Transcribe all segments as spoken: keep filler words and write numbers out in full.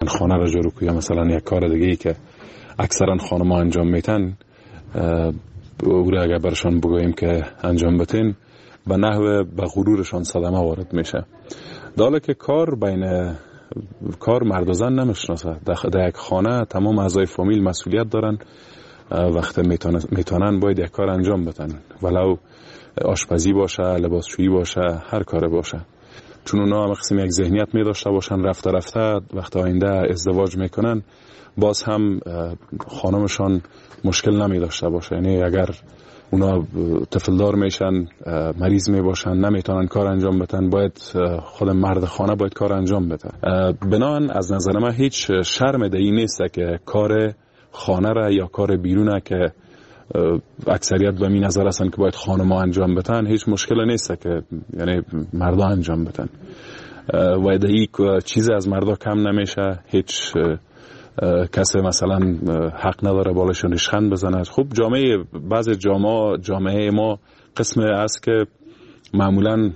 خانه را جارو کنی یا مثلا یک کار دیگه ای که اکثرا خانم‌ها انجام میتن او را اگر برشان بگوییم که انجام بتین به نحو به غرورشان صدمه وارد میشه. داله که کار بین کار مرد و زن نمیشناسه. در یک خانه تمام اعضای فامیل مسئولیت دارن، وقتی میتونن باید یک کار انجام بدن، ولو آشپزی باشه، لباسشویی باشه، هر کار باشه، چون اونا هم قسم یک ذهنیت می داشته باشن رفته رفته وقت آینده ازدواج میکنن باز هم خانمشان مشکل نمی داشته باشه. یعنی اگر اونا طفلدار میشن، مریض می باشن، نمیتونن کار انجام بدن، باید خود مرد خانه باید کار انجام بده. بنابراین از نظر من هیچ شرم دهی نیست که کار خانه را یا کار بیرونه که اکثریت به می نظر هستن که باید خانم‌ها انجام بدن، هیچ مشکل نیست که یعنی مردا انجام بدن و دهی چیز از مردا کم نمیشه. هیچ کسی مثلا حق نداره بالاشون ریشخند بزنه. خب جامعه بعض جامعه جامعه ما قسم است که معمولا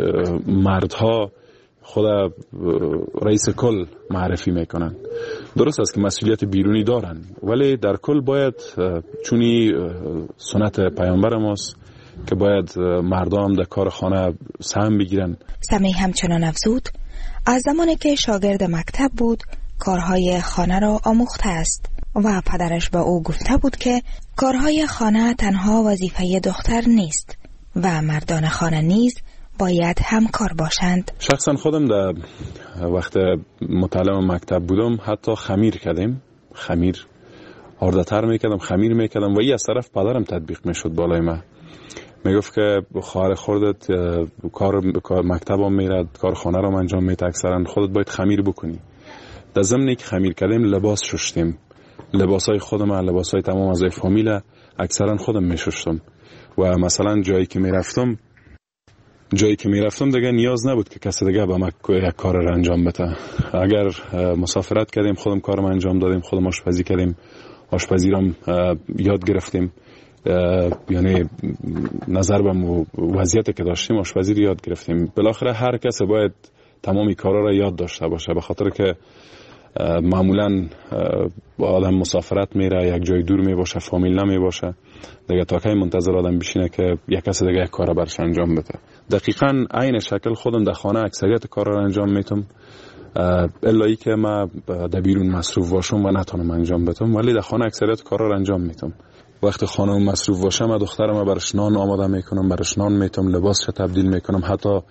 مردها خود رئیس کل معرفی میکنن. درست است که مسئولیت بیرونی دارن، ولی در کل باید چونی سنت پیامبر ماست که باید مردم در کار خانه سهم بگیرن. سمی همچنان افزود از زمانی که شاگرد مکتب بود کارهای خانه را آموخته است و پدرش به او گفته بود که کارهای خانه تنها وظیفه دختر نیست و مردان خانه نیز باید همکار باشند. شخصا خودم در وقت متعلم مکتب بودم حتی خمیر کردیم، خمیر آرده‌تر میکردم، خمیر میکردم و این از طرف پدرم تطبیق میشد بالای من. میگفت که خواهر خودت کار مکتبم میرد، کار خانه رو انجام میده، اکثرا خودت باید خمیر بکنی. در ضمن که خمیر کردیم لباس شستیم، لباسای خودم، لباسای تمام اعضای فامیل اکثرا خودم میشستم و مثلا جایی که میرفتم جایی که میرفتم دیگه نیاز نبود که کسی دیگه به من یک کار رو انجام بده. اگر مسافرت کردیم خودم کارم انجام دادیم، خودم آشپزی کردیم، آشپزی رو یاد گرفتیم، یعنی نظر به وضعیتی که داشتیم آشپزی رو یاد گرفتیم. بالاخره هر کسی باید تمامی کارا رو یاد داشته باشه، به خاطر که معمولا آدم مسافرت میره، یک جای دور می باشه، فامیل نمی باشه دیگه، تا کی منتظر آدم بشینه که یک کسی دیگه یک کار برش انجام بده. دقیقاً عین شکل خودم در خانه اکثریت کارا رو انجام میتم، الا ای که ما در بیرون مصروف باشم و نتونم انجام بدم، ولی در خانه اکثریت کارا رو انجام میتم. وقتی خانم مصروف باشه من دخترم برش نان آماده میکنم، برش نان میتم، لباسش تبدیل میکنم، حتی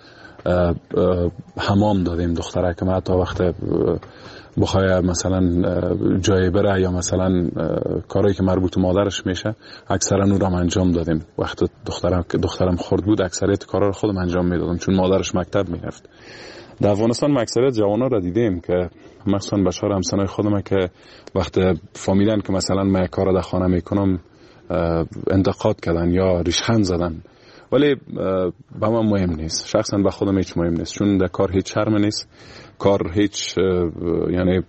حمام دادیم دختره که حتی وقت بخواه مثلا جای بره یا مثلا کارهایی که مربوط به مادرش میشه اکثرا اون رو انجام دادیم. وقت دخترم که دخترم خرد بود اکثریت کارا رو خودم انجام میدادم چون مادرش مکتب میرفت. در افغانستان اکثریت جوانا را دیدیم که مثلا بچه‌ها همسنای خودم که وقت فهمیدن که مثلا من کارا در خانه میکنم انتقاد کردن یا ریشخند زدن، ولی با من مهم نیست. شخصا به خودم هیچ مهم نیست، چون در کار هیچ شرم نیست. کار هیچ یعنی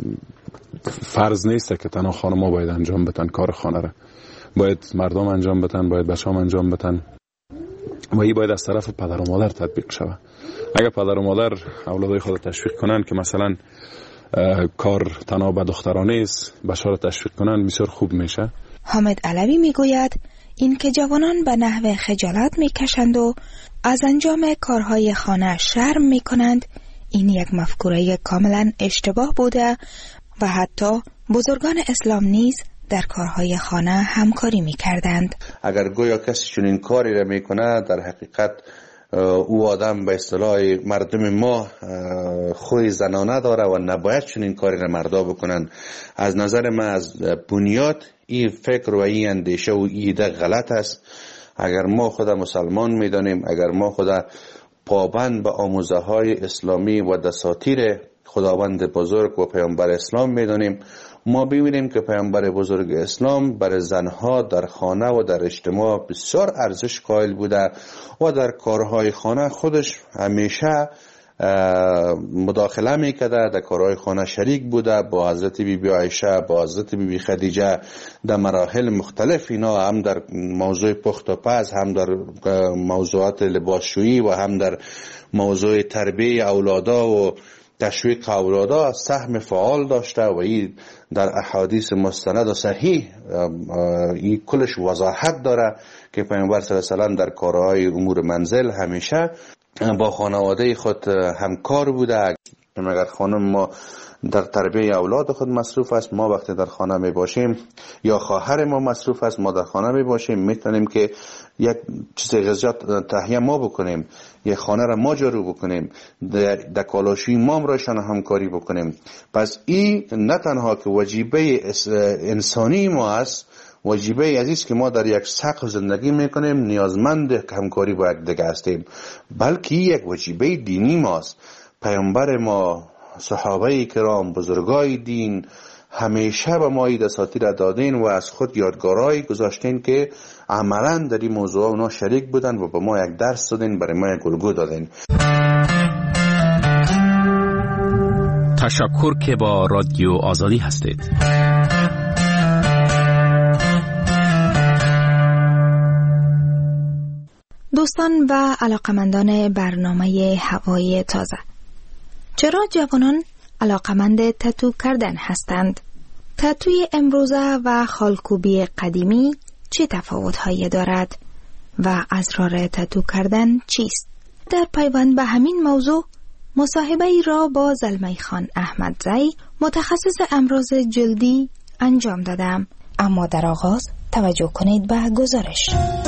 فرض نیست که تنها خانم‌ها باید انجام بدن کار خانه را، باید مردم انجام بدن، باید بچه‌ها انجام بدن و این باید از طرف پدر و مادر تطبیق شود. اگر پدر و مادر اولادای خود تشویق کنن که مثلا کار تنها به دخترانه است، بچه‌ها را تشویق کنن، بسیار خوب میشه. حامد علوی میگوید این که جوانان به نحو خجالت میکشند و از انجام کارهای خانه شرم میکنند، این یک مفکوره کاملا اشتباه بوده و حتی بزرگان اسلام نیز در کارهای خانه همکاری میکردند. اگر گویا کسی چنین کاری را میکنه، در حقیقت او آدم به اصطلاح مردم ما خوی زنانه داره و نباید چنین کاری را مردا بکنن. از نظر من از بنیاد این فکر و این اندیشه و ایده غلط است. اگر ما خدا مسلمان میدانیم، اگر ما خدا پابند به آموزه های اسلامی و دساتیر خداوند بزرگ و پیامبر اسلام میدانیم، ما ببینیم که پیامبر بزرگ اسلام برای زنها در خانه و در اجتماع بسیار ارزش قائل بوده و در کارهای خانه خودش همیشه مداخله میکرده، در کارهای خانه شریک بوده. با حضرت بی بی عایشه، با حضرت بی بی خدیجه در مراحل مختلف، اینا هم در موضوع پخت و پز، هم در موضوعات لباسشویی و هم در موضوع تربیه اولادا و تشویق اولادا سهم فعال داشته و این در احادیث مستند و صحیح این کلش وضاحت داره که پیامبر صلی الله علیه و آله در کارهای امور منزل همیشه با خانواده خود همکار بوده. اگر خانم ما در تربیت اولاد خود مصروف است، ما وقتی در خانه می باشیم یا خواهر ما مصروف است، ما در خانه می باشیم، میتونیم که یک چیز غذا تهیه ما بکنیم، یک خانه را ما جارو بکنیم، در کالاشوی ما رایشان همکاری بکنیم. پس این نه تنها که وجیبه انسانی ما است، وجیبه عزیز که ما در یک سقف زندگی میکنیم، نیازمند همکاری با یک دیگه هستیم، بلکه یک وجیبه دینی ماست. پیامبر ما، صحابه کرام، بزرگای دین همیشه به ما این دساتیر دادین و از خود یادگارایی گذاشتین که عملا در این موضوع اونا شریک بودن و به ما یک درس دادین، برای ما یک الگو دادین. تشکر که با رادیو آزادی هستید. دوستان و علاقمندان برنامه هوای تازه، چرا جوانان علاقمند تتو کردن هستند؟ تتوی امروزه و خالکوبی قدیمی چه تفاوت‌هایی دارد و اسرار تتو کردن چیست؟ در پیوند به همین موضوع مصاحبه ای را با زلمی خان احمدزی متخصص امراض جلدی انجام دادم. اما در آغاز توجه کنید به گزارش.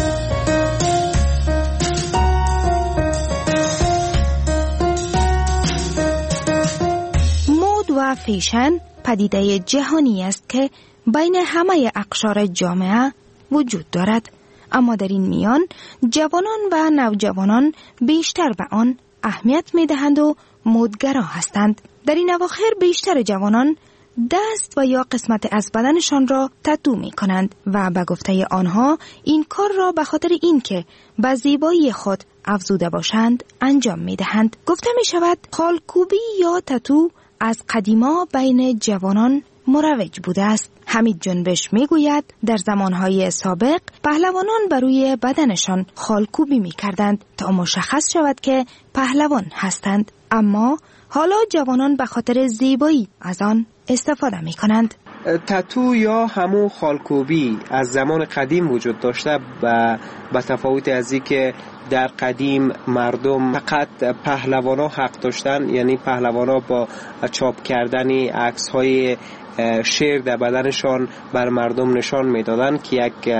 و فیشن پدیده جهانی است که بین همه اقشار جامعه وجود دارد، اما در این میان جوانان و نوجوانان بیشتر به آن اهمیت می دهند و مدگرا هستند. در این اواخر بیشتر جوانان دست و یا قسمت از بدنشان را تتو می کنند و به گفته آنها این کار را به خاطر این که به زیبایی خود افزوده باشند انجام می دهند. گفته می شود خالکوبی یا تتو از قدیما بین جوانان مروج بوده است. حمید جنبش می گوید در زمانهای سابق پهلوانان بر روی بدنشان خالکوبی می کردند تا مشخص شود که پهلوان هستند، اما حالا جوانان به خاطر زیبایی از آن استفاده می کنند. تتو یا همون خالکوبی از زمان قدیم وجود داشته و به تفاوت از این که در قدیم مردم فقط پهلوانا حق داشتن، یعنی پهلوانا با چاپ کردن عکس های شیر در بدنشان بر مردم نشان میدادن که یک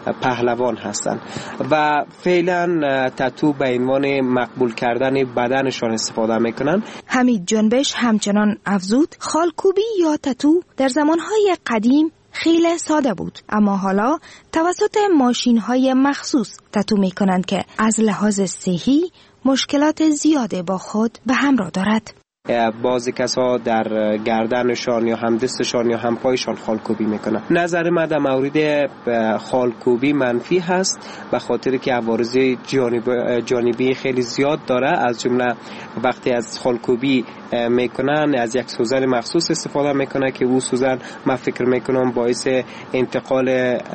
پهلوان هستند و فعلا تتو به عنوان مقبول کردن بدنشان استفاده میکنن. حمید جنبش همچنان افزود خالکوبی یا تتو در زمانهای قدیم خیلی ساده بود، اما حالا توسط ماشین‌های مخصوص تتو می‌کنند که از لحاظ صحی مشکلات زیاده با خود به همراه دارد. بعضی کسا در گردنشان یا هم دستشان یا هم پایشان خالکوبی میکنن. نظر من در مورد خالکوبی منفی هست، به خاطر که عوارض جانب جانبی خیلی زیاد داره. از جمله وقتی از خالکوبی میکنن از یک سوزن مخصوص استفاده میکنن که او سوزن من فکر میکنم باعث انتقال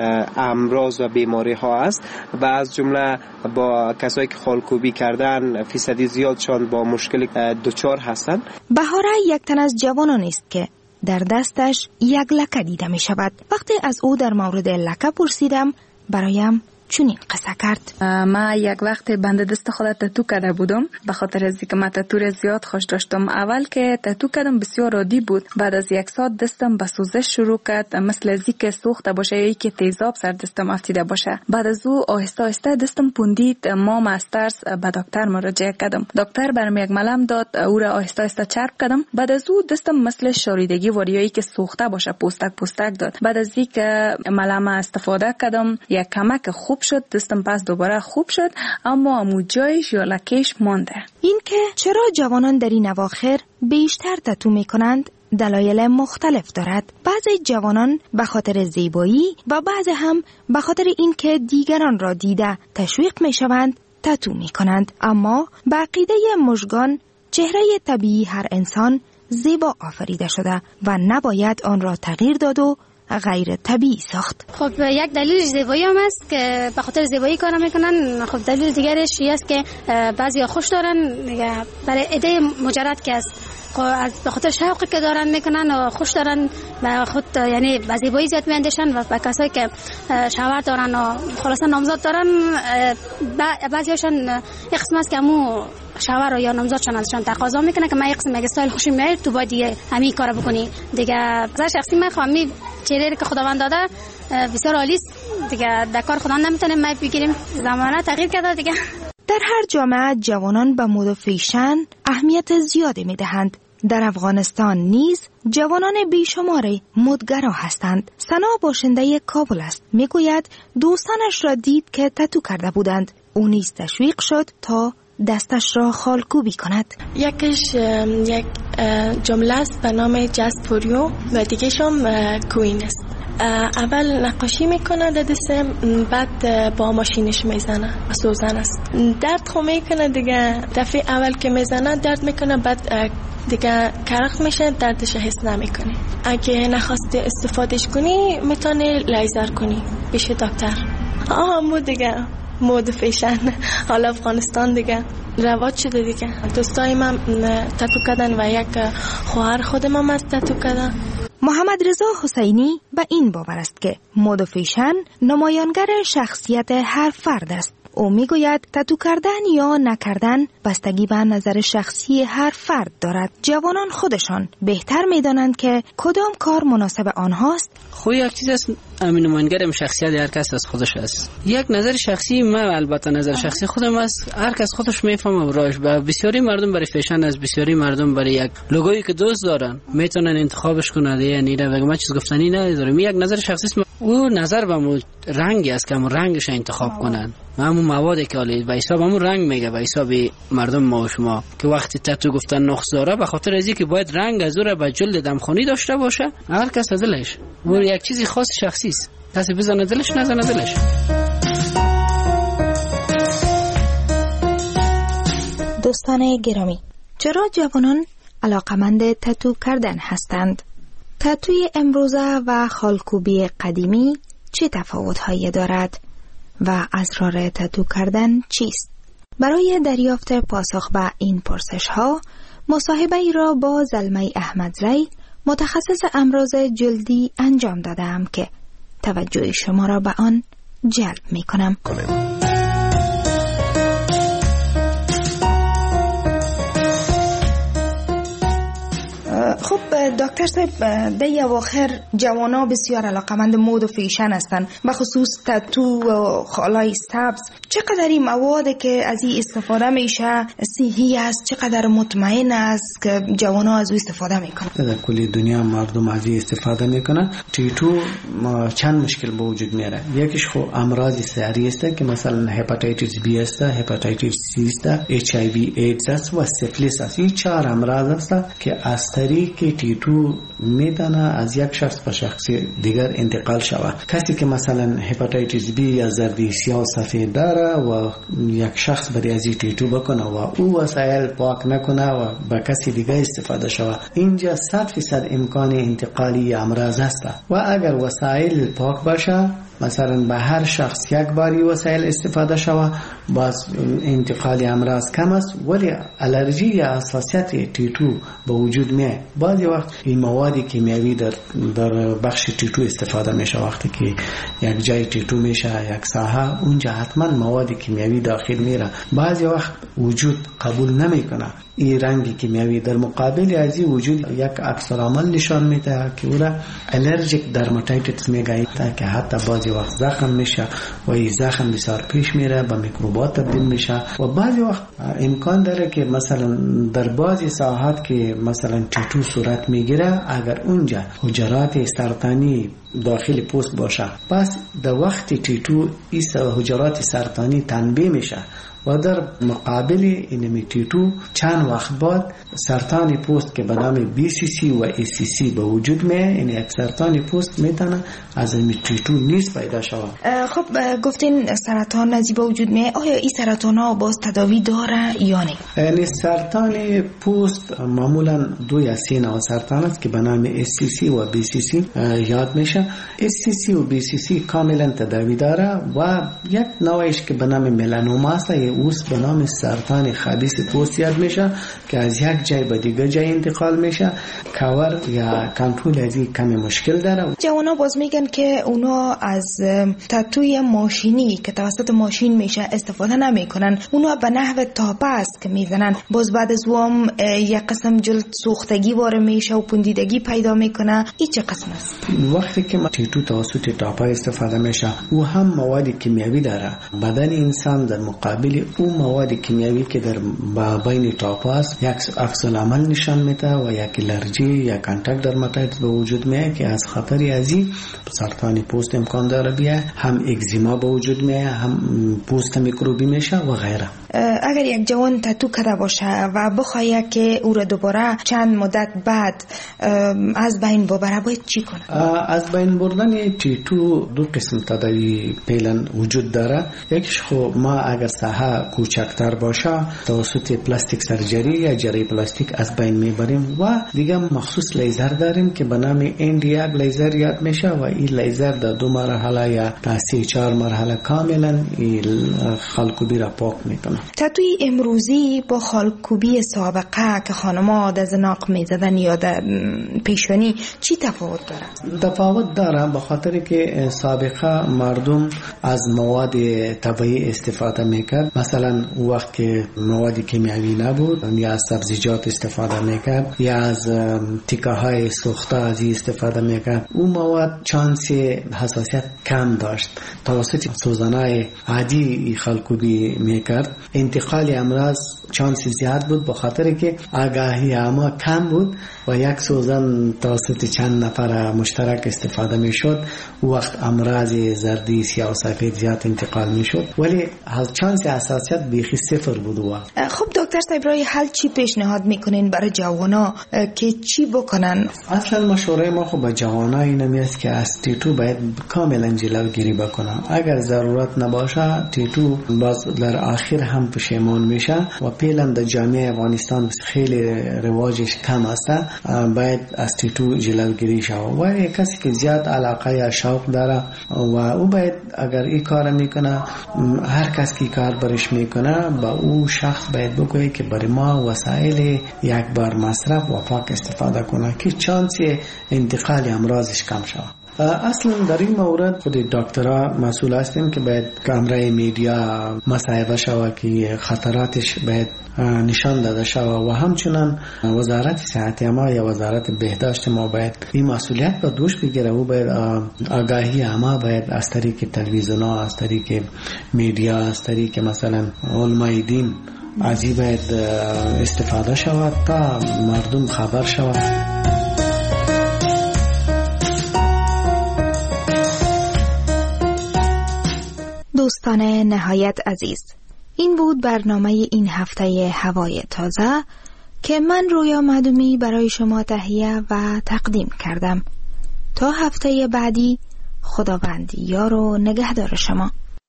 امراض و بیماری ها است و از جمله با کسایی که خالکوبی کردن فیصدی زیادشان با مشکل دچار هستند. بهاره یک تن از جوانان است که در دستش یک لکه دیده می شود. وقتی از او در مورد لکه پرسیدم برایم چنین قصه کرد. ما یک وقت بند دست خود تتو کرده بودم، به خاطر از اینکه من تتو را زیاد خوش داشتم. اول که تتو کردم بسیار عادی بود، بعد از یک ساعت دستم به سوزش شروع کرد، مثل از اینکه سوخته باشه یا اینکه تیزاب سر دستم افتیده باشه. بعد از او آهسته آهسته دستم پوندید. ما از ترس به دکتر مراجعه کردم. دکتر برام یک ملم داد، او را آهسته آهسته چرب کردم. بعد از او دستم مثل شاریدگی وریایی که سوخته باشه پوستک پوستک داد. بعد از اینکه ملم استفاده کردم یک کمک خوب شد، دستم پس دوباره خوب شد، اما امو جایش یا لکهش مانده. این که چرا جوانان در این اواخر بیشتر تتو می کنند دلایل مختلف دارد. بعضی جوانان به خاطر زیبایی و بعضی هم به خاطر این که دیگران را دیده تشویق می شوند تتو می کنند. اما به عقیده مژگان چهره طبیعی هر انسان زیبا آفریده شده و نباید آن را تغییر داد و غیر طبیعی ساخت. خب یک دلیل زیبایی هم است که به خاطر زیبایی کار میکنن. خب دلیل دیگرش این است که بعضیا خوش دارن برای ایده مجرد که است از به خاطر شوقی که دارن میکنن و خوش دارن و خود یعنی به زیبایی زیاد میاندیشن و به کسایی که شوهر دارن و خلاصا نامزاد دارن بعضیاشون یک قسم است که همو شوهر یا نامزادشون ازشون تقاضا میکنه که من یک قسم اگه استایل خوشی میاد تو باید دیگه همین کارو بکنی دیگه. نظر شخصی من خواهم می چهره که خداوند داده بسیار عالی است دیگه، در کار خدا نمیتونیم ما بگیریم، زمانه تغییر کرده دیگه. در هر جامعه جوانان به مد و فیشن اهمیت زیادی میدهند. در افغانستان نیز جوانان بیشماری مدگرا هستند. سنا باشنده کابل است. میگوید دوستانش را دید که تتو کرده بودند. او نیز تشویق شد تا دستش را خالکوبی کند. یکیش یک جمله است به نام جست فوریو و دیگه‌ش هم کوین است. اول نقاشی میکنه در دسته، بعد با ماشینش میزنه و سوزن است. درد خو میکنه دیگه، دفعه اول که میزنه درد میکنه، بعد دیگه کرخ میشه، دردش حس نمیکنی. اگه نخواستی استفادهش کنی میتونی لیزر کنی پیش دکتر. آها مو دیگه مود فیشن حالا افغانستان دیگه رواج شده دیگه. دوستای من تتو کردن و یک خواهر خودم هم از تتو کردن. محمد رضا حسینی به این باور است که مد و فیشن نمایانگر شخصیت هر فرد است. او میگوید تتو کردن یا نکردن بستگی به نظر شخصی هر فرد دارد. جوانان خودشان بهتر میدانند که کدام کار مناسب آنهاست. خو یک چیز است، همین نمایانگر شخصیت هر کس از خودش است. یک نظر شخصی من، البته نظر شخصی خودم است، هر کس خودش میفهمه براش. و بسیاری مردم برای فیشن از بسیاری مردم برای یک لوگویی که دوست دارن میتونن انتخابش کنن. یعنی نه ما چیز گفتنی نداریم، یک نظر شخصی است. او نظر به مو رنگی است که همون رنگش انتخاب کنن. همون موادی که حالی به حساب همون رنگ میگه به حساب مردم ما و شما که وقتی تتو گفتن نقص داره به خاطر ازی که باید رنگ از او را به جلد دمخونی داشته باشه. هر کس از دلش و یک چیزی خاص شخصی است، کسی بزنه دلش نزنه دلش. دوستان گرامی، چرا جوانان علاقمند تتو کردن هستند؟ تتوی امروزه و خالکوبی قدیمی چه تفاوت‌هایی دارد و اسرار تتو کردن چیست؟ برای دریافت پاسخ به این پرسش‌ها مصاحبه ای را با زلمه احمدزی متخصص امراض جلدی انجام دادم که توجه شما را به آن جلب می‌کنم. خب دکتر صاحب، در اواخر جوانا بسیار علاقمند مد و فیشن هستند، به خصوص تتو و خالای سبز. چقدر این مواد که از این استفاده میشه صحی است، چقدر مطمئن است که جوانا از او استفاده میکنن؟ در کل دنیا مردم از این استفاده میکنن. تتو چند مشکل به وجود میاره. یکیش خو امراض سری است که مثلا هپاتیتیس بی است، هپاتیتیس سی است، اچ آی وی ایدز است و سفلیس است. این چهار امراض است که از طریق تتو میتونه از یک شخص به شخص دیگر انتقال شود. کسی که مثلا هپاتیتیس بی یا زردی سیاه سفید داره و یک شخص برای از تتو بکنه و او وسایل پاک نکنه و به کسی دیگر استفاده شود، اینجا صد فیصد امکان انتقالی امراض است. و اگر وسایل پاک باشه، مثلا به هر شخص یک باری وسایل استفاده شود، باز انتقال امراض کم است. ولی الرژی یا حساسیت تتو به وجود میاد. بعضی وقت این مواد کیمیایی در در بخش تتو استفاده میشه. وقتی که یک جای تتو میشه یک ساحه، اونجا حتما مواد کیمیایی داخل میره. بعضی وقت وجود قبول نمیکنه این رنگ کیمیایی. در مقابل از این وجود یک عکس العمل نشان میده که او را الرژیک درماتایتیس میگه که حتی بعضی وقت زخم میشه و این زخم بسیار پیش میره، به میکروبات تبدیل میشه. و بعضی وقت امکان داره که مثلا در بعضی ساحات که مثلا تتو صورت میگیره، اگر اونجا حجرات سرطانی داخل پوست باشه، پس در وقت تتو این حجرات سرطانی تنبیه میشه و در مقابل این تتو چند وقت بعد سرطان پوست که به نام بی سی سی و ای سی سی به وجود میاد. این یک سرطان پوست میتونه از این تتو نیز پیدا شود. خب گفتین سرطان از به وجود میاد، آیا این سرطان ها باز تداوی داره یا نه؟ یعنی سرطان پوست معمولا دو یا سه نوع سرطان است که به نام ای سی سی و بی سی سی یاد میشه. میشه. اس سی سی و بی سی سی کاملا تداوی داره و یک نوعش که به نام ملانوما است، اوس به نام سرطان خبیث پوست یاد میشه که از یک جای به دیگه جای انتقال میشه. کاور یا کنترل از این کمی مشکل داره. جوانا باز میگن که اونا از تاتوی ماشینی که توسط ماشین میشه استفاده نمیکنن، اونا به نحو تاپه است که میزنن. باز بعد از وام یک قسم جلد سوختگی وارد میشه و پوندیدگی پیدا میکنه. این چه قسم است؟ وقتی که تیتو توسط تاپه استفاده میشه، او هم مواد کیمیایی داره. بدن انسان در مقابل او مواد کیمیایی که در بین تاپه است یک عکس العمل نشان میده و یک الرژی یا کانتاکت درماتایتس به وجود میاد که از خطر ازی سرطان پوست امکان داره بیاد، هم اگزیما به وجود میاد، هم پوست میکروبی میشه و غیره. اگر یک جوان تاتو کرده باشه و بخواد که او را دوباره چند مدت بعد از بین ببره، باید چی کنه؟ از بین بردن تاتو دو قسم تداوی فعلا وجود داره. یکیش خو ما اگر ساحه کوچکتر باشه توسط پلاستیک سرجری یا جراحی پلاستیک از بین میبریم و دیگه مخصوص لیزر داریم که به نام اندیاگ لیزر یاد میشه و این لیزر در دو مرحله یا تا سه چهار مرحله کاملا خالکوبی را پاک میکنه. تاتوی امروزی با خالکوبی سابقه که خانم‌ها در زناق میزدن یا در پیشانی چی تفاوت داره؟ تفاوت داره به خاطر که سابقه مردم از مواد طبیعی استفاده میکرد. مثلا وقت که مواد کیمیایی نبود یا از سبزیجات استفاده میکرد یا از تیکه های سوخته از استفاده میکرد. اون مواد چانس حساسیت کم داشت. توسط سوزنای عادی خالکوبی میکرد. انتقال امراض چانس زیاد بود به خاطر که آگاهی عامه کم بود و یک سوزن توسط چند نفر مشترک استفاده میشد. وقت امراض زردی سیاه و سفید زیاد انتقال میشد ولی چانس حساسیت بیخی صفر بود. خب دکتر صاحب رای حل چی پیشنهاد میکنین برای جوانا که چی بکنن؟ اصلا مشوره ما خب به جوانا این میست که از تیتو باید کاملا جلوگیری بکنن. اگر ضرورت نباشه تیتو باز در آخر هم پشیمان میشه و پیلم در جامعه افغانستان خیلی رواجش کم است. باید از تیتو جلوگیری شود و کسی که زیاد علاقه یا شوق داره و او باید اگر این کار میکنه، هر کس که کار برش میکنه با او شخص باید بگویه که برای ما وسایل یک بار مصرف و پاک استفاده کنه که چانس انتقال امراضش کم شود. اصلا در این مورد خود دکترها مسئول هستیم که باید کامرای میدیا مصاحبه شود که خطراتش باید نشان داده شود و همچنان وزارت صحت ما یا وزارت بهداشت ما باید این مسئولیت به دوش بگیره و باید آگاهی ما باید از طریق تلویزیون ها، از طریق میدیا، از طریق مثلا علمای دین از این باید استفاده شود تا مردم خبر شود. دوستان نهایت عزیز، این بود برنامه این هفته هوای تازه که من رویا معدومی برای شما تهیه و تقدیم کردم. تا هفته بعدی، خداوند یار و نگهدار شما.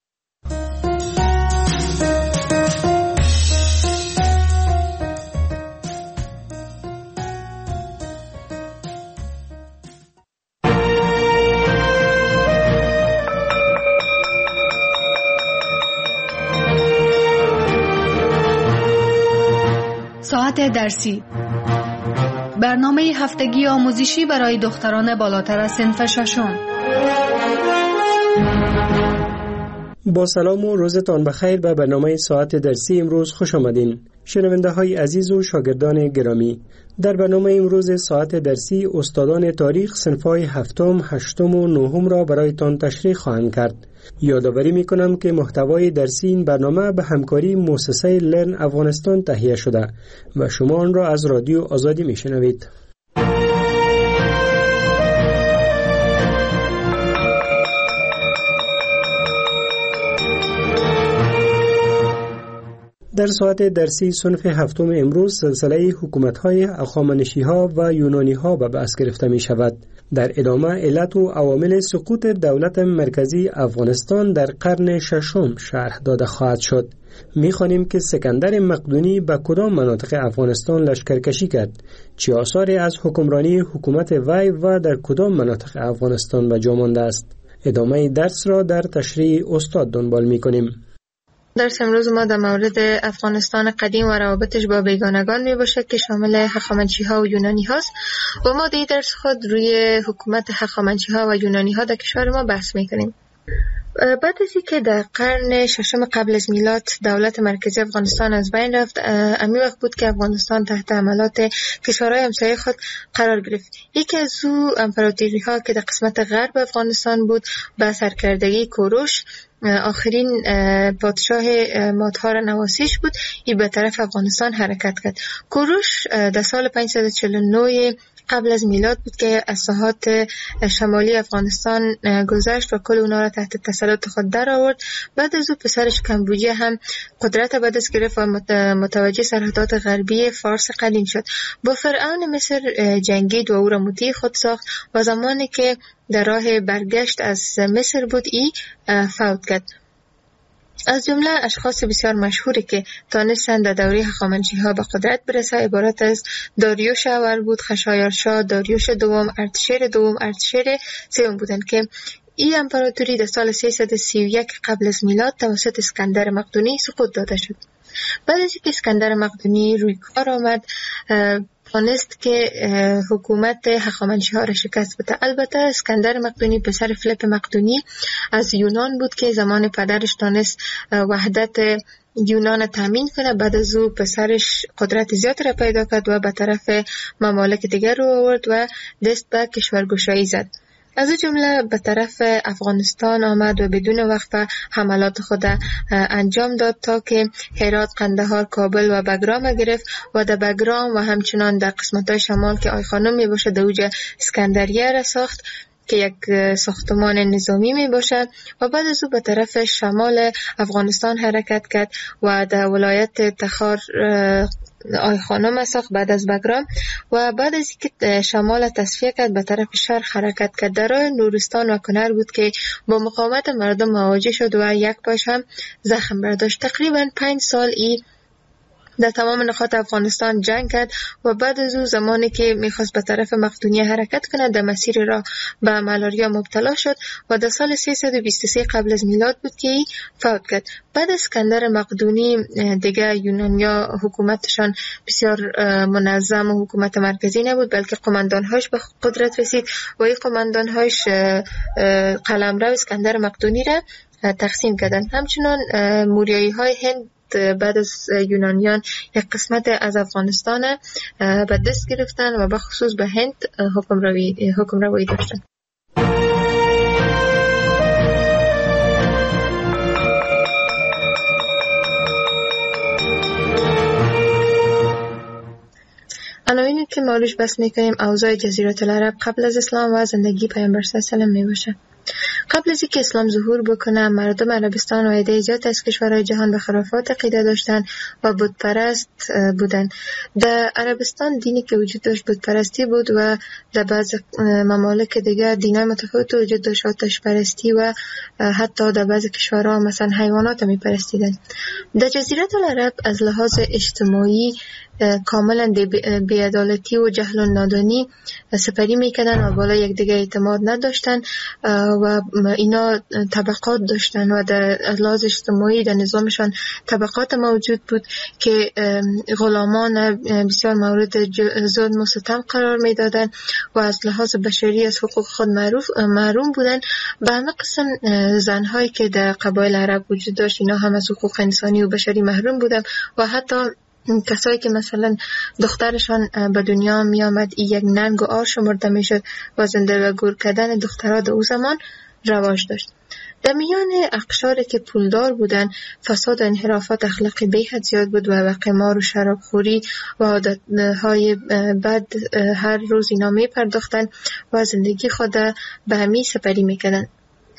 ساعت درسی، برنامه هفتگی آموزشی برای دختران بالاتر از صنف ششم. با سلام و روزتان بخیر به برنامه ساعت درسی امروز خوش آمدین. شنونده های عزیز و شاگردان گرامی، در برنامه امروز ساعت درسی استادان تاریخ صنف‌های هفتم، هشتم و نهم را برایتان تشریح خواهند کرد. یادآوری می‌کنم که محتوای درسی این برنامه به همکاری مؤسسه لرن افغانستان تهیه شده و شما آن را از رادیو آزادی می‌شنوید. در ساعت درسی صنف هفتم امروز سلسله حکومت‌های هخامنشی‌ها و یونانی‌ها به بحث گرفته می‌شود. در ادامه علت و عوامل سقوط دولت مرکزی افغانستان در قرن ششم شرح داده خواهد شد. می‌خوانیم که اسکندر مقدونی به کدام مناطق افغانستان لشکرکشی کرد، چه آثاری از حکمرانی حکومت وی و در کدام مناطق افغانستان به جا مانده است. ادامه درس را در تشریح استاد دنبال می‌کنیم. درس امروز ما در مورد افغانستان قدیم و روابطش با بیگانگان می باشه که شامل هخامنشی ها و یونانی هاست و ما در درس خود روی حکومت هخامنشی ها و یونانی ها در کشور ما بحث می کنیم. بعد از اینکه در قرن ششم قبل از میلاد دولت مرکزی افغانستان از بین رفت، امی وقت بود که افغانستان تحت حملات کشورهای همسایه خود قرار گرفت. یکی از او امپراتوری ها که در قسمت غرب افغانستان بود به سرکردگی کوروش، آخرین پادشاه مادها نواسیش بود، ای به طرف افغانستان حرکت کرد. کوروش در سال پانصد و چهل و نه قبل از میلاد بود که از ساحات شمالی افغانستان گذشت و کل اونا را تحت تسلط خود در آورد. بعد از او پسرش کمبوجیه هم قدرت به دست گرفت و متوجه سرحدات غربی فارس قدیم شد. با فرعون مصر جنگید و او را مطیع خود ساخت و زمانی که در راه برگشت از مصر بود ای فوت کرد. از جمله اشخاص بسیار مشهوری که تانستند در دوره هخامنشی‌ها به قدرت برسه عبارت از داریوش اول بود، خشایارشا، داریوش دوم، ارتشیر دوم، ارتشیر سوم بودند که این امپراتوری در سال سیصد و سی و یک قبل از میلاد توسط اسکندر مقدونی سقوط داده شد. بعد از اینکه اسکندر مقدونی روی کار آمد، توانست که حکومت هخامنشی ها را شکست بده. البته اسکندر مقدونی پسر فیلیپ مقدونی از یونان بود که زمان پدرش تانست وحدت یونان تامین کنه. بعد از او پسرش قدرت زیاد را پیدا کرد و به طرف ممالک دیگر رو آورد و دست به کشورگشایی زد. از این جمله به طرف افغانستان آمد و بدون وقفه حملات خود انجام داد تا که هرات، قندهار، کابل و بگرام گرفت و در بگرام و همچنان در قسمت‌های شمال که آی خانم می باشه در اوج اسکندریه را ساخت که یک ساختمان نظامی می باشد و بعد از او به طرف شمال افغانستان حرکت کرد و در ولایت تخار آی خانم ساخت بعد از بگرام و بعد از اینکه شمال تصفیه کرد به طرف شرق حرکت کرد. در راه نورستان و کنر بود که با مقاومت مردم مواجه شد و یک پاش هم زخم برداشت. تقریبا پنج سال ای در تمام نقاط افغانستان جنگ کرد و بعد از او زمانی که میخواست به طرف مقدونیه حرکت کنه در مسیر راه به مالاریا مبتلا شد و در سال سیصد و بیست و سه قبل از میلاد بود که ای فوت کرد. بعد از اسکندر مقدونی دیگه یونانیا حکومتشان بسیار منظم و حکومت مرکزی نبود، بلکه قماندانهاش به قدرت رسید و این قماندانهاش قلمرو اسکندر مقدونی را تقسیم کردن. همچنان موریایی های هند بعد از یونانیان یک قسمت از افغانستان به دست گرفتن و به خصوص به هند حکم روی حکم روی داشتن. عناوینی که ما روش بحث میکنیم اوضاع جزیره العرب قبل از اسلام و زندگی پیامبر صلی الله علیه و آله می باشه. قبل از اینکه اسلام ظهور بکنه مردم عربستان و عده زیاد از کشورهای جهان به خرافات عقیده داشتن و بت پرست بودن. در عربستان دینی که وجود داشت بت پرستی بود و در بعض ممالک دیگر دینای متفاوت وجود داشت، آتش پرستی و حتی در بعض کشورها مثلا حیوانات می پرستیدن. در جزیره العرب از لحاظ اجتماعی کاملا بی‌عدالتی و جهل و نادانی سپری میکردن و بالا یک دیگه اعتماد نداشتن و اینا طبقات داشتن و در لحاظ اجتماعی در نظامشان طبقات موجود بود که غلامان بسیار مورد ظلم و ستم قرار میدادن و از لحاظ بشری از حقوق خود معروف محروم بودن. به همه قسم زنهایی که در قبایل عرب وجود داشت اینا هم از حقوق انسانی و بشری محروم بودن و حتی کسایی که مثلا دخترشان به دنیا می آمد یک ننگ و آر شمرده می شد و زنده و گور کردن دخترها در او زمان رواج داشت. در میان اقشاری که پولدار بودن فساد و انحرافات اخلاقی به حد زیاد بود و قمار و شرابخوری و عادتهای بد هر روز اینا می پرداختن و زندگی خود به همی سپری می کردن.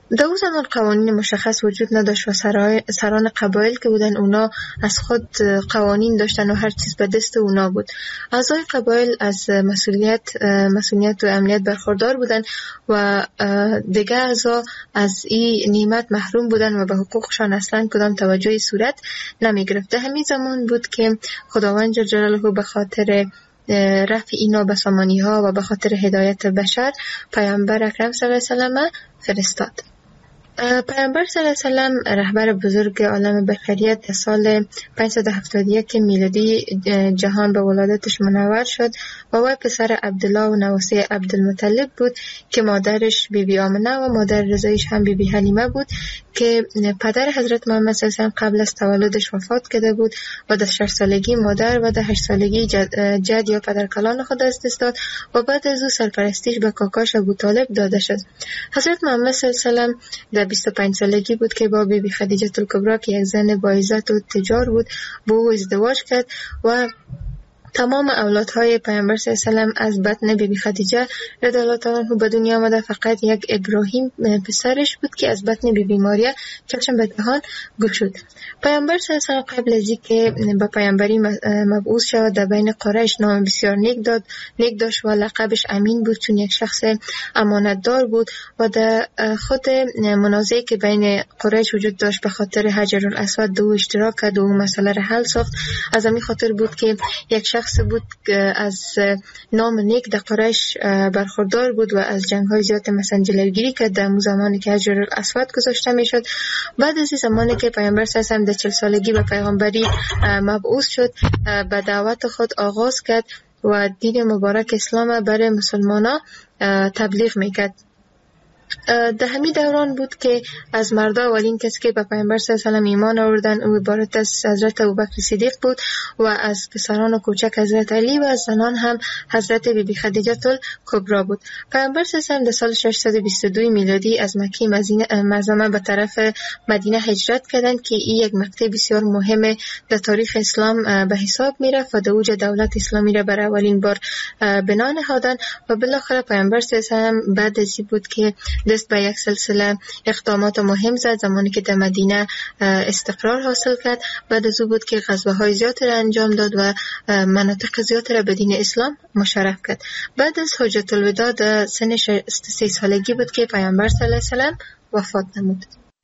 در اون زمان قوانین مشخص وجود نداشت و سران قبایل که بودن اونا از خود قوانین داشتن و هر چیز به دست اونا بود. اعضای قبایل از مسئولیت مسئولیت و امنیت برخوردار بودن و دیگه اعضا از این نعمت محروم بودن و به حقوقشان اصلا کدام توجهی صورت نمی گرفت. در همین زمان بود که خداوند جل جلاله به خاطر رفع اینا به سامانی ها و به خاطر هدایت بشر پیامبر اکرم صلی الله علیه و سلم فرستاد. پیامبر صلی الله علیه و سلم رهبر بزرگ عالم بشریت در سال پانصد و هفتاد و یک میلادی جهان به ولادتش منور شد و وی پسر عبدالله و نواسه عبدالمطلب بود که مادرش بی بی آمنه و مادر رضایش هم بی بی حلیمه بود که پدر حضرت محمد صلی الله علیه و سلم قبل از تولدش وفات کرده بود و در شش سالگی مادر و در هشت سالگی جد, جد یا پدرکلان خود از دست داد و بعد از او سرپرستیش به کاکاش ابوطالب داده شد. حضرت محمد صلی الله علیه و سلم در بیست و پنج سالگی بود که با بی بی خدیجه الکبری که یک زن با عزت و تجار بود با او ازدواج کرد و تمام اولادهای پیامبر صلی الله علیه و سلم از بطن بی بی خدیجه رضی الله تعالی عنها به دنیا آمده. فقط یک ابراهیم پسرش بود که از بطن بی بی ماریا چشم به جهان گشود. پیامبر صلی الله علیه و سلم قبل از اینکه به پیامبری مبعوث شود در بین قریش نام بسیار نیک داد نیک داشت و لقبش امین بود چون یک شخص امانتدار بود و در خود منازعی که بین قریش وجود داشت به خاطر حجر الاسود دو اشتراک کرد و اون مسئله را حل ساخت. از همین خاطر بود که یک شخص بود از نام نیک در قریش برخوردار بود و از جنگ‌های زیاد مثلا جلوگیری کرد در اون زمانی که حجر الاسود گذاشته میشد. بعد از این زمانی که پیامبر صلی الله علیه و سلم در چهل سالگی به پیغمبری مبعوث شد به دعوت خود آغاز کرد و دین مبارک اسلام برای مسلمانان تبلیغ میکرد. در همین دوران بود که از مردا اولین کسی که به پیامبر صلی الله علیه و سلم ایمان آوردن او عبارت از حضرت ابوبکر صدیق بود و از پسران و کوچک حضرت علی و از زنان هم حضرت بی بی خدیجه الکبری بود. پیامبر صلی الله علیه و سلم در سال ششصد و بیست و دو میلادی از مکه معظمه به طرف مدینه هجرت کردند که این یک مقطع بسیار مهم در تاریخ اسلام به حساب میرفت و در اوج دولت اسلامی را برای اولین بار بنا نهادند و بالاخره پیامبر صلی الله علیه و سلم بعد از این بود که دست به یک سلسله اقدامات مهم زد. زمانی که در مدینه استقرار حاصل کرد بعد از او بود که غزوه‌های زیادی را انجام داد و مناطق زیادی را به دین اسلام مشرف کرد. بعد از حجت الوداع در سن شصت و سه سالگی بود که پیامبر صلی الله علیه و سلم وفات نمود.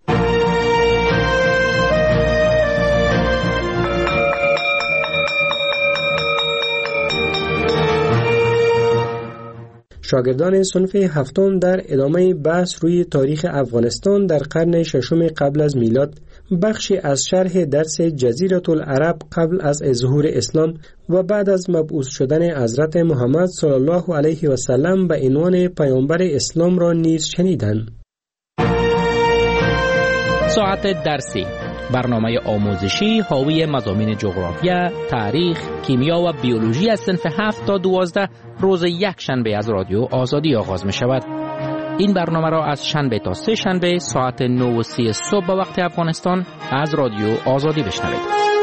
شاگردان صنف هفتم در ادامه بحث روی تاریخ افغانستان در قرن ششم قبل از میلاد بخشی از شرح درس جزیره العرب قبل از ظهور اسلام و بعد از مبعوث شدن حضرت محمد صلی الله علیه و سلم به عنوان پیامبر اسلام را نیز شنیدند. ساعت درسی، برنامه آموزشی حاوی مضامین جغرافیا، تاریخ، کیمیا و بیولوژی از صنف هفت تا دوازده روز یک شنبه از رادیو آزادی آغاز می شود. این برنامه را از شنبه تا سه شنبه ساعت نه و سی صبح به وقت افغانستان از رادیو آزادی بشنوید.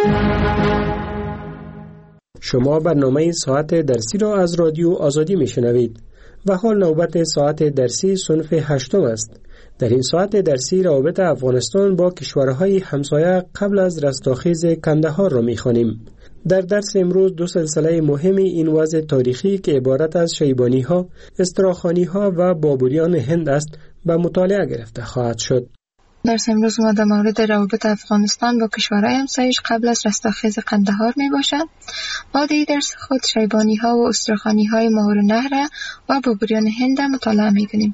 شما برنامه ساعت درسی را از رادیو آزادی می شنوید و حال نوبت ساعت درسی صنف هشتم است. در این ساعت درسی روابط افغانستان با کشورهای همسایه قبل از رستاخیز کندهار را می‌خوانیم. در درس امروز دو سلسله مهم این وضع تاریخی که عبارت از شیبانی‌ها، استراخانی‌ها و بابریان هند است به مطالعه گرفته خواهد شد. درس امروز ما در مورد روابط افغانستان با کشورهای همسایش قبل از رستاخیز قندهار می باشد. ما در درس خود شیبانی‌ها و استراخانی‌های ماهور نهر و بابریان هند مطالعه می‌کنیم.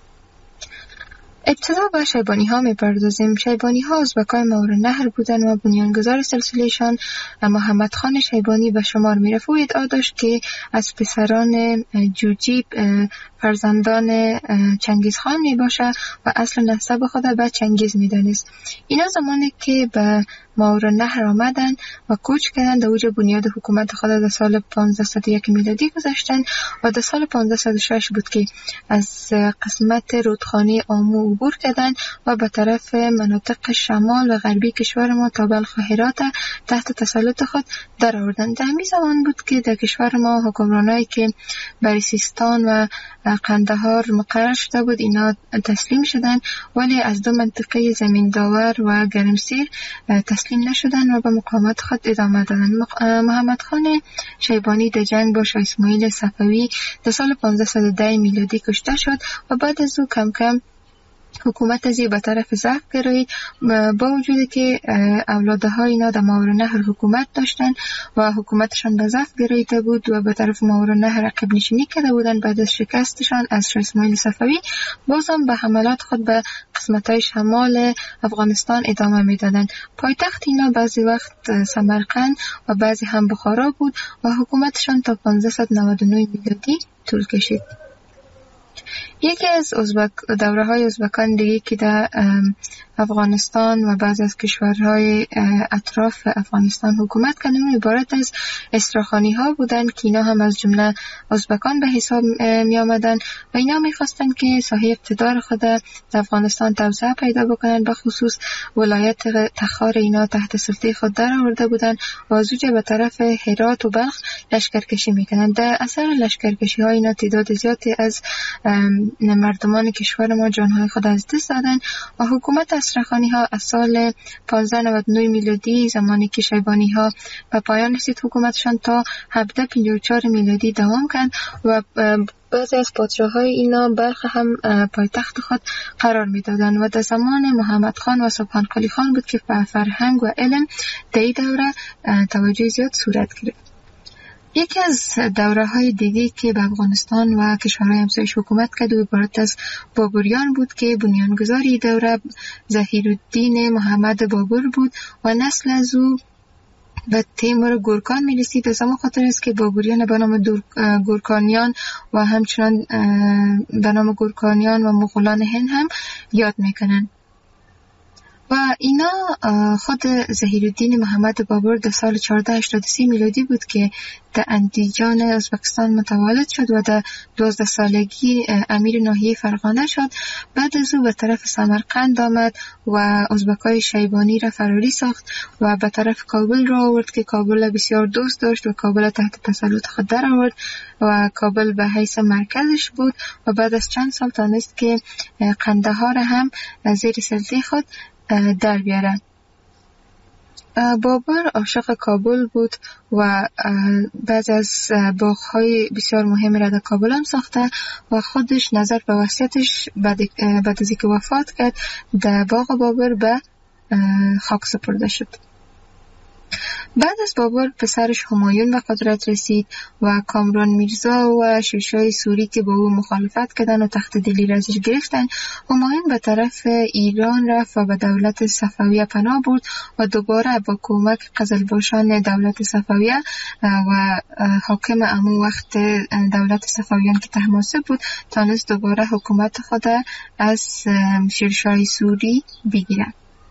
ابتدا به شیبانی ها می پردازیم. شیبانی ها ازبکای ماهور نهر بودن و بنیانگذار سلسلهشان محمد خان شیبانی به شمار می رفت و ادعا داشت که از پسران جوجیب فرزندان چنگیز خان می باشه و اصل نسب خود به چنگیز می دانست. اینا زمانی که به ماهور نهر آمدن و کوچ کردن در اوج بنیاد حکومت خود در سال پانزده و یک میلادی گذاشتن و در سال پانزده و شش بود که از قسمت رودخانه آمو عبور کردن و به طرف مناطق شمال و غربی کشور ما تا بلخ و هرات تحت تسلط خود در آوردن. در همین زمان بود که در کشور ما حکمرانایی که بری سیستان و قندهار مقرر شده بود اینا تسلیم شدن، ولی از دو منطقه زمین داور و گرمسیر تسلیم نشدن و به مقاومت خود ادامه دادن. محمد خان شیبانی در جنگ با شاه اسماعیل صفوی در سال پانزده و ده میلادی کشته شد و بعد از او کم کم حکومت ازی به طرف ضعف گرایید، با وجودی که اولادهای اینا در ماورالنهر حکومت داشتن و حکومتشان به ضعف گراییده بود و به طرف ماورالنهر عقب نشینی کرده بودن. بعد از شکستشان از شاه اسماعیل صفوی بازم به حملات خود به قسمت‌های شمال افغانستان ادامه میدادن. پایتخت اینا بعضی وقت سمرقند و بعضی هم بخارا بود و حکومتشان تا پانزده و نود و نه میلادی طول کشید. یکی از ازبک دوره های ازبکان دیگه که در افغانستان و بعض از کشورهای اطراف افغانستان حکومت کردن عبارت از استراخانی ها بودن که اینا هم از جمله ازبکان به حساب می آمدن و اینا می خواستن که ساحه اقتدار خود در افغانستان توسعه پیدا بکنن. به خصوص ولایت تخار اینا تحت سلطه خود در آورده بودن و از اونجا به طرف هرات و بلخ لشکرکشی میکنن. در اثر لشکرکشی ها اینا تعداد زیادی از مردمان کشور ما جانهای خود از دست دادن و حکومت استراخانی ها از سال پانزده و نود و نه میلادی زمانی که شیبانی ها به پایان رسید حکومتشان تا هفده و پنجاه و چهار میلادی دوام کرد و بعضی از پادشاه‌های اینا بلخ هم پایتخت خود قرار میدادن و در زمان محمد خان و سبحان قلی خان بود که به فرهنگ و علم در این دوره توجه زیاد صورت گرفت. یکی از دوره های دیگه که به افغانستان و کشورهای همسایش حکومت کرد و عبارت از بابریان بود که بنیانگذاری دوره ظهیرالدین محمد بابر بود و نسل از او به تیمور گورکان می رسید. از همون خاطر است که بابریان به نام گورکانیان و همچنان به نام گورکانیان و مغولان هند هم یاد میکنن. و اینا خود ظهیرالدین محمد بابر در سال چهارده و هشتاد و سه میلادی بود که در اندیجان ازبکستان متولد شد و در دوازده سالگی امیر ناحیه فرغانه شد. بعد از او به طرف سمرقند آمد و ازبکای شیبانی را فراری ساخت و به طرف کابل را آورد که کابل بسیار دوست داشت و کابل تحت تسلط خود در آورد و کابل به حیث مرکزش بود و بعد از چند سال تانست که قندهار هم زیر سلطه خود در بیاره. بابر عاشق کابل بود و بعض از باغ‌های بسیار مهم را در کابل هم ساخته و خودش نظر به وصیتش بعد بعد از اینکه وفات کرد در باغ بابر به خاک سپرده شد. بعد از بابر پسرش همایون به قدرت رسید و کامران میرزا و شیرشاه سوری که با او مخالفت کردن و تخت دلی را ازش گرفتن. همایون به طرف ایران رفت و به دولت صفویه پناه برد و دوباره با کمک قزلباشان دولت صفویه و حاکم امو وقت دولت صفویان که طهماسب بود تانست دوباره حکومت خود از شیرشاه سوری بگیرد.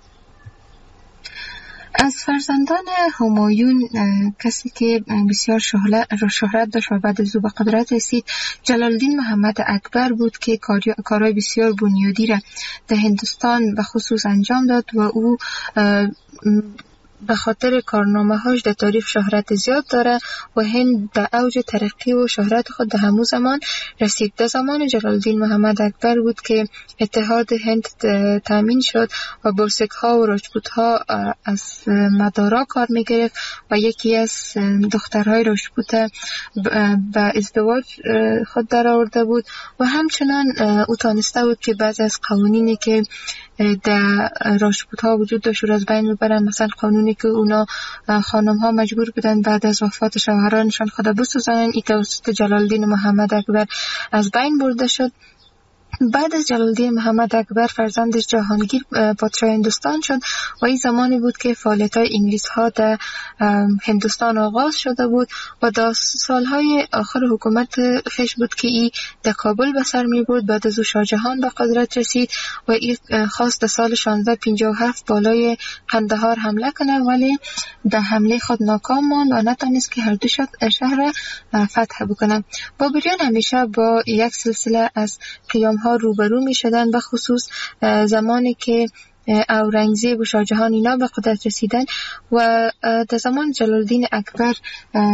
از فرزندان همایون کسی که بسیار شهرت داشت و بعد از او به قدرت رسید جلال الدین محمد اکبر بود که کارهای بسیار بنیادی را در هندوستان به خصوص انجام داد و او به خاطر کارنامه هاش در تاریخ شهرت زیاد داره و هند در اوج ترقی و شهرت خود در همون زمان رسید. در زمان جلال الدین محمد اکبر بود که اتحاد هند تامین شد و برسک ها و راجپوت ها از مدارا کار می گرفت و یکی از دخترهای راجپوت به ازدواج خود در آورده بود و همچنان او تانسته بود که بعضی از قوانینی که در راجپوت ها وجود داشت رو از بین ببرن. مثلا قانونی که اونا خانم ها مجبور بودن بعد از وفات شوهرانشان خود بسوزانن، این توسط جلال الدین محمد اکبر از بین برده شد. بعد از جلال الدین محمد اکبر فرزندش جهانگیر پادشاه هندوستان شد و این زمانی بود که فعالیت‌های انگلیس ها در هندوستان آغاز شده بود و در سالهای آخر حکومت خش بود که این در کابل به سر می برد. بعد از او شاه جهان به قدرت رسید و این خواست در سال شانزده و پنجاه و هفت بالای قندهار حمله کنه ولی در حمله خود ناکام ماند و نتونست که هر دو شهر را فتح بکنه. بابریان همیشه با یک سلسله از قیام ها روبرو می شدن، به خصوص زمانی که اورنگزیب و شاه جهان اینا به قدرت رسیدن و در زمان جلال الدین اکبر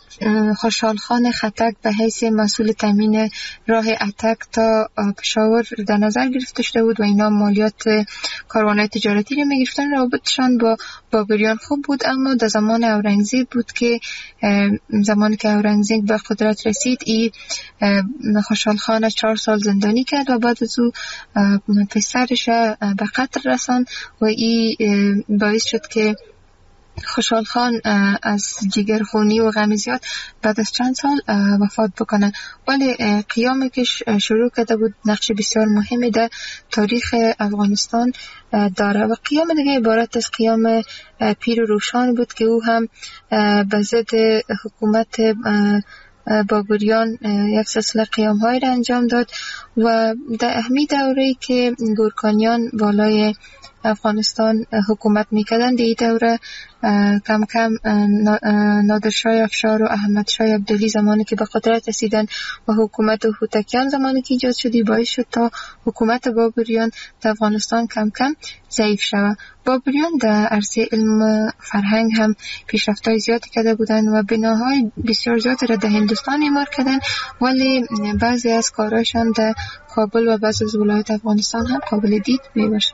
خوشحال خان خټک به حیث مسئول تامین راه اتک تا پشاور در نظر گرفته شده بود و اینا مالیات کاروان‌های تجارتی رو می‌گرفتن. رابطشان با بابریان خوب بود، اما در زمان اورنگزیب بود که زمانی که اورنگزیب به قدرت رسید ای خوشحال خان چهار سال زندانی کرد و بعد از او پسرش به قتل رساند و ای باعث شد که خوشحال خان از جگرخونی و غم زیاد بعد از چند سال وفات بکنه. ولی قیامی که شروع کرده بود نقش بسیار مهمی در تاریخ افغانستان داره و قیام دیگه عبارت از قیام پیر و روشان بود که او هم به ضد حکومت بابریان یک سلسله قیام های را انجام داد و در اهمی دوره که گورکانیان بالای افغانستان حکومت میکردن در این دوره کم کم نادرشاه افشار و احمد شاه عبدالی زمانی که به قدرت رسیدن و حکومت هوتکیان زمانی که ایجاد شدی باعث شد تا حکومت بابریان در افغانستان کم کم ضعیف شود. بابریان در عرصه علم فرهنگ هم پیشرفت‌های زیادی کرده بودند و بناهای بسیار زیادی را در هندوستان اعمار کردند، ولی بعضی از کارهاشان در کابل و بعضی از ولایات افغانستان هم قابل دید میباشد.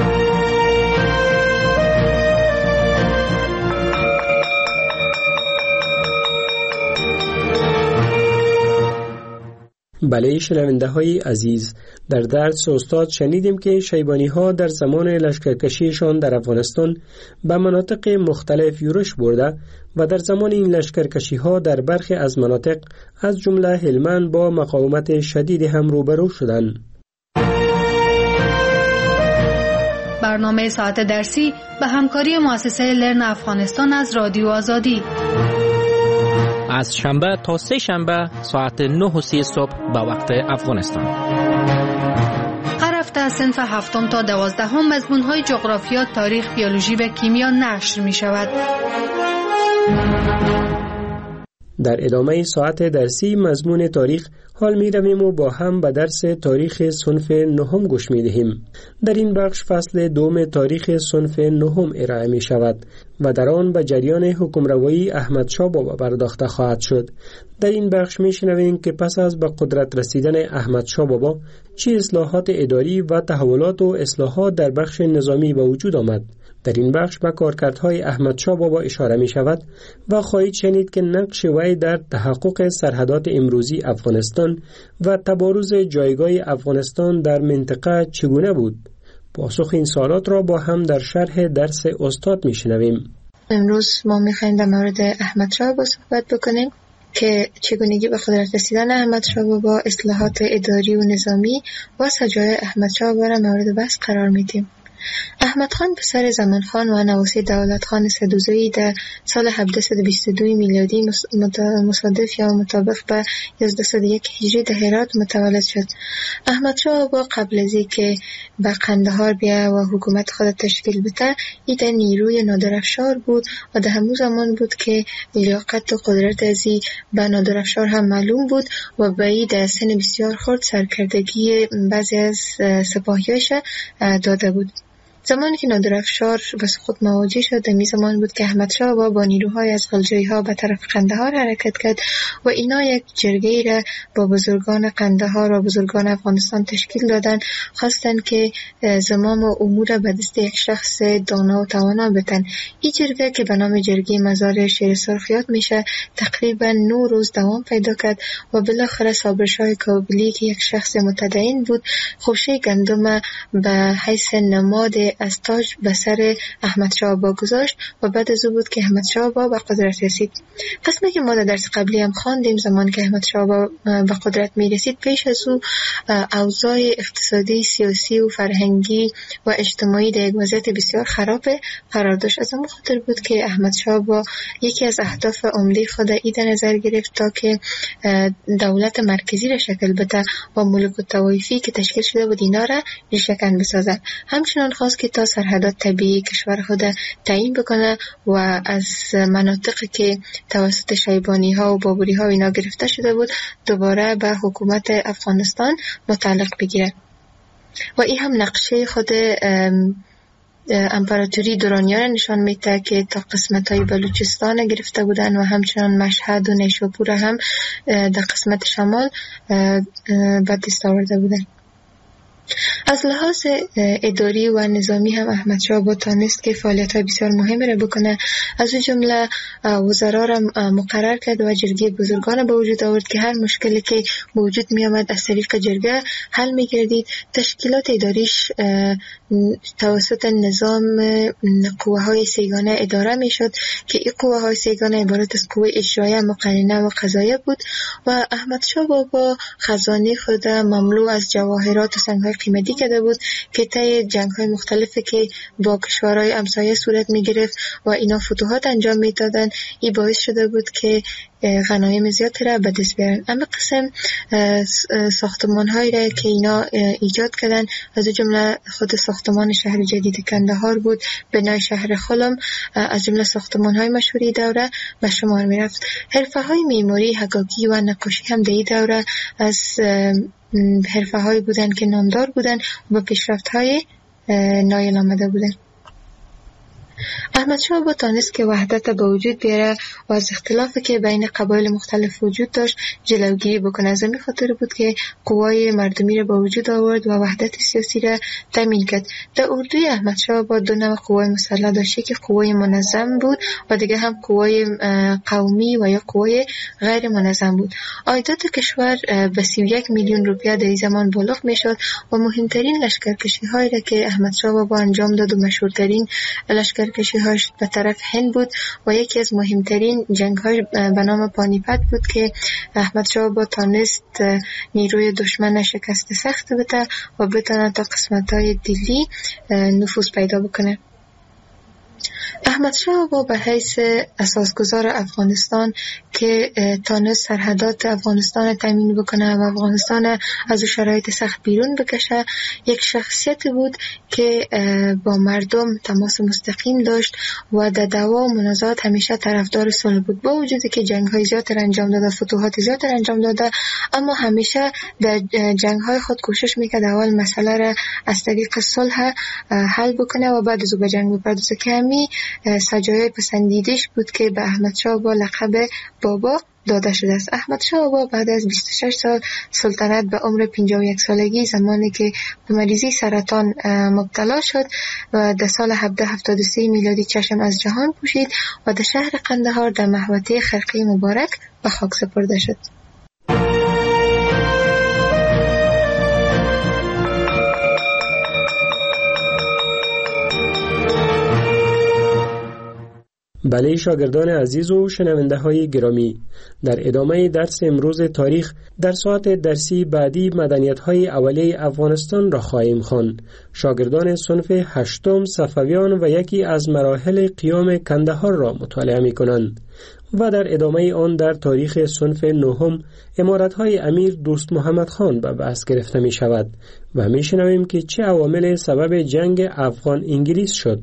بله شنونده های عزیز، در درس استاد شنیدیم که شیبانی ها در زمان لشکرکشیشان در افغانستان به مناطق مختلف یورش برده و در زمان این لشکرکشی ها در برخی از مناطق از جمله هلمند با مقاومت شدید هم روبرو شدند. برنامه ساعت درسی به همکاری مؤسسه لرن افغانستان از رادیو آزادی از شنبه تا سه شنبه ساعت نه و سی صبح به وقت افغانستان. هر هفته صنف هفتم تا دوازدهم مضمون‌های جغرافیا، تاریخ، بیولوژی و کیمیا نشر می شود. در ادامه ساعت درسی مضمون تاریخ حال می رویم و با هم به درس تاریخ صنف نهم گوش می دهیم. در این بخش فصل دوم تاریخ صنف نهم ارائه می شود و در آن به جریان حکمروایی احمد شاه بابا پرداخته خواهد شد. در این بخش می شنویم که پس از به قدرت رسیدن احمد شاه بابا چه اصلاحات اداری و تحولات و اصلاحات در بخش نظامی به وجود آمد. در این بخش به کارکردهای احمد شاه بابا اشاره می شود و خواهید شنید که نقش وی در تحقق سرحدات امروزی افغانستان و تبارز جایگاه افغانستان در منطقه چگونه بود. پاسخ این سوالات را با هم در شرح درس استاد می شنویم. امروز ما می خواهیم در مورد احمد شاه بابا صحبت بکنیم که چگونگی به قدرت رسیدن احمد شاه بابا، اصلاحات اداری و نظامی و سجای احمد شاه بابا را مورد بحث قرار میدیم. احمد خان پسر زمان خان و نواسی دولت خان سدوزایی در سال هفتصد و بیست و دو میلادی مصادف یا مطابق به هزار و دویست و یک هجری در هرات متولد شد. احمد شاه بابا قبل از اینکه به قندهار بیا و حکومت خود تشکیل بده، این در نیروی نادرافشار بود و در همون زمان بود که لیاقت و قدرت ازی به نادرافشار هم معلوم بود و به این در سن بسیار خرد سرکردگی بعضی از سپاهیاش داده بود. زمانی که نادرافشار به سقوط مواجه شد، در می زمان بود که احمد شاه با, با نیروهای از غلجایی ها به طرف قندهار حرکت کرد و اینا یک جرگه را با بزرگان قندهار و بزرگان افغانستان تشکیل دادن، خواستن که زمام و امور به دست یک شخص دانا و توانا بتن. این جرگه که به نام جرگه مزار شیر سرخ یاد میشه تقریبا نه روز دوام پیدا کرد و بالاخره صابرشاه کابلی که یک شخص متدین بود خوشه گندم به حیث نماد از تاج به سر احمد شاه بابا گذاشت و بعد از او بود که احمد شاه بابا به قدرت رسید. قسمی که ما در درس قبلی هم خواندیم، زمان که احمد شاه بابا به قدرت می رسید پیش از او اوضاع اقتصادی، سیاسی و فرهنگی و اجتماعی در یک وضعیت بسیار خراب قرار داشت. از اون خاطر بود که احمد شاه بابا یکی از اهداف عمده خود این در نظر گرفت تا که دولت مرکزی را شکل بده و ملک الطوایفی که تشکیل شده بود اینا را ریشه‌کن بسازد. همچنین خواست که تا سرحدات طبیعی کشور خود تعیین بکنه و از مناطقی که توسط شیبانی ها و بابری ها اینا گرفته شده بود دوباره به حکومت افغانستان متعلق بگیره و این هم نقشه خود امپراتوری دورانیان نشان میده که تا قسمت های بلوچستان گرفته بودن و همچنان مشهد و نیشابور هم در قسمت شمال به دست آورده بودن. از لحاظ اداری و نظامی هم احمد شاه با تانست که فعالیت‌های بسیار مهمی را بکنه. از جمله وزرا را مقرر کرد و جرگه بزرگان به وجود آورد که هر مشکلی که به وجود می آمد از طریق جرگه حل می گردید. تشکیلات اداریش توسط نظام قوه های سیگانه اداره می شد که این قوه های سیگانه عبارت از قوه اجرایه، مقننه و قضاییه بود و احمد شاه با خزانه خود مملو از جواهرات و سنگ‌های قیمتی کرده بود که طی جنگ‌های مختلفی که با کشورهای همسایه صورت می‌گرفت و اینا فتوحات انجام می‌دادن، این باعث شده بود که غنایم زیادی را به دست بیارن. اما قسم ساختمان‌هایی را که اینا ایجاد کردن از جمله خود ساختمان شهر جدید کندهار بود، بنای شهر خلم از جمله ساختمان‌های مشهوری دوره به شمار می‌رفت. حرفه‌های معماری، حکاکی و نقاشی هم در این دوره از حرفه‌هایی بودن که نامدار بودن و پیشرفت‌های نایل آمده بودن. احمد شاه با تانست که وحدت به وجود بیاره و از اختلافی که بین قبایل مختلف وجود داشت جلوگیری بکنه. از این خاطر بود که قوای مردمی را به وجود آورد و وحدت سیاسی را تامین کرد. در اردوی احمد شاه با دو نوع قوای مسلح داشت که قوای منظم بود و دیگه هم قوای قومی و یا قوای غیر منظم بود. عایدات کشور به سی و یک میلیون روپیه در این زمان بالغ میشد و مهمترین لشکرکشی‌هایی را که احمد شاه با انجام داد و مشهورترین لشکر کشی‌هاش به طرف هند بود و یکی از مهمترین جنگ‌های به نام پانیپت بود که احمد شاه با تانست نیروی دشمن شکست سخت بده و بتونه تا قسمت‌های دلی نفوذ پیدا بکنه. احمد شاه با به حیث اساسگزار افغانستان که تانست سرحدات افغانستان تامین بکنه و افغانستان از شرایط سخت بیرون بکشه، یک شخصیت بود که با مردم تماس مستقیم داشت و در دعوا و منازعات همیشه طرفدار صلح بود. با وجودی که جنگ‌های زیاد انجام داده، فتوحات زیاد انجام داده، اما همیشه در جنگ‌های خود کوشش میکرد اول مسئله را از طریق صلح حل بکنه و بعد از او به جنگ بپردازه که همین سجایای پسندیدش بود که به احمد شاه با لقب بابا داده شده است. احمد شاه با بعد از بیست و شش سال سلطنت به عمر پنجاه و یک سالگی، زمانی که به مریضی سرطان مبتلا شد و در سال هفده هفتاد و سه میلادی چشم از جهان پوشید و در شهر قندهار در محوطه خرقه مبارک به خاک سپرده شد. بله شاگردان عزیز و شنونده های گرامی، در ادامه درس امروز تاریخ در ساعت درسی بعدی مدنیت های اولیه افغانستان را خواهیم خواند. شاگردان صنف هشتم صفویان و یکی از مراحل قیام کندهار را مطالعه می کنند و در ادامه آن در تاریخ صنف نهم امارت های امیر دوست محمد خان به بحث گرفته می شود و می شنویم که چه عوامل سبب جنگ افغان انگلیس شد.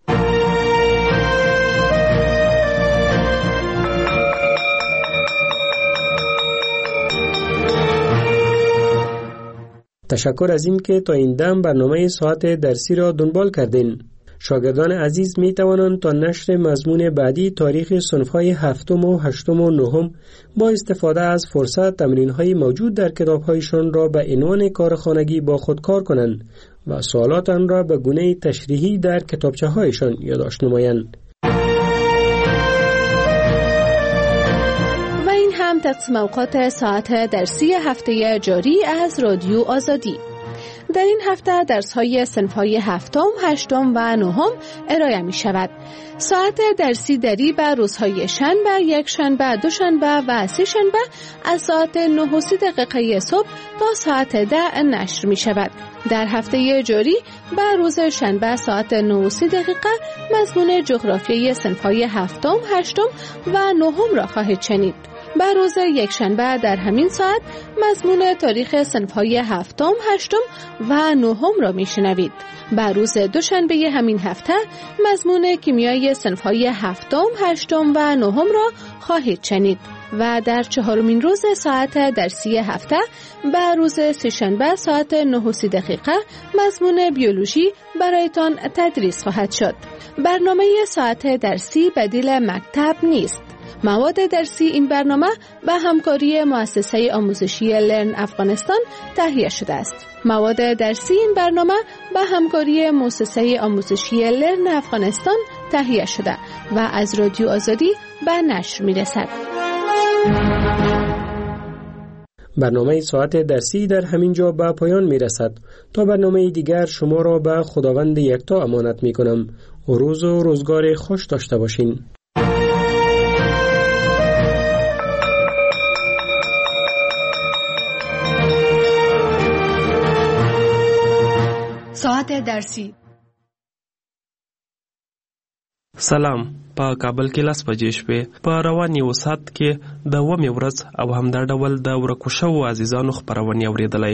تشکر از این که تا این دم برنامه ساعت درسی را دنبال کردین. شاگردان عزیز می توانند تا نشر مضمون بعدی تاریخ صنف‌های هفتم و هشتم و نهم با استفاده از فرصت تمرین‌های موجود در کتاب‌هایشان را به عنوان کار خانگی با خود کار کنند و سوالات آن را به گونه تشریحی در کتابچه‌هایشان یادداشت نمایند. هم تقسیم اوقات ساعت درسی هفته جاری از رادیو آزادی. در این هفته درس‌های صنف‌های هفتم، هشتم و نهم ارائه می شود. ساعت درسی دری به روزهای شنبه، یک شنبه، دو شنبه و سه شنبه از ساعت نه و سی دقیقه صبح تا ساعت ده نشر می شود. در هفته جاری به روز شنبه ساعت نه و سی دقیقه مضمون جغرافیای صنف‌های هفتم، هشتم و نهم را خواهید شنید. به روز یکشنبه در همین ساعت مضمون تاریخ صنف‌های هفتم، هشتم و نهم را میشنوید. به روز دوشنبه همین هفته مضمون کیمیای صنف‌های هفتم، هشتم و نهم را خواهید شنید و در چهارمین روز ساعت درسی هفته به روز سه‌شنبه ساعت نه و سی دقیقه مضمون بیولوژی برایتان تدریس خواهد شد. برنامه ساعت درسی بدیل مکتب نیست. مواد درسی این برنامه به همکاری مؤسسه آموزشی لرن افغانستان تهیه شده است. مواد درسی این برنامه به همکاری مؤسسه آموزشی لرن افغانستان تهیه شده و از رادیو آزادی به نشر می رسد. برنامه ساعت درسی در همین جا به پایان می رسد. تا برنامه دیگر شما را به خداوند یکتا امانت می کنم. روز و روزگار خوش داشته باشین. ساعت درسی. سلام. په کابل کې لاس بجې شوې. په رواني وسات کې د اوومې ورځ او همدا ډول د ورکو شوو عزیزانو خپرونې اورېدلی